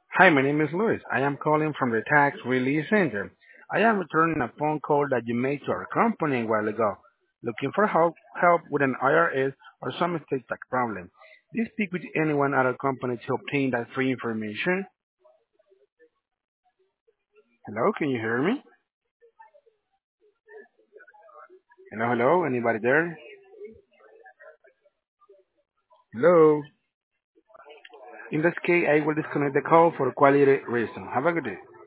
Hi, my name is Luis. I am calling from the Tax Relief Center. I am returning a phone call that you made to our company a while ago, looking for help with an IRS or some estate tax problem. Did you speak with anyone at our company to obtain that free information? Hello, can you hear me? Hello, hello, anybody there? Hello. In this case, I will disconnect the call for quality reason. Have a good day.